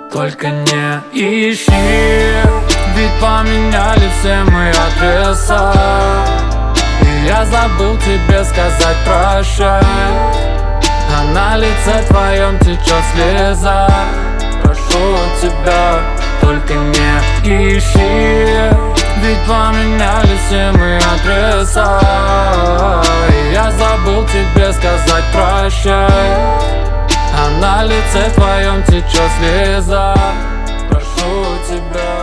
только не ищи. Ведь поменяли все мы адреса, и я забыл тебе сказать прощай. А на лице твоем течет слеза. Прошу тебя, только не ищи. Ведь поменяли все мы адреса, и я забыл тебе сказать прощай. А на лице твоем течет слеза. Прошу тебя.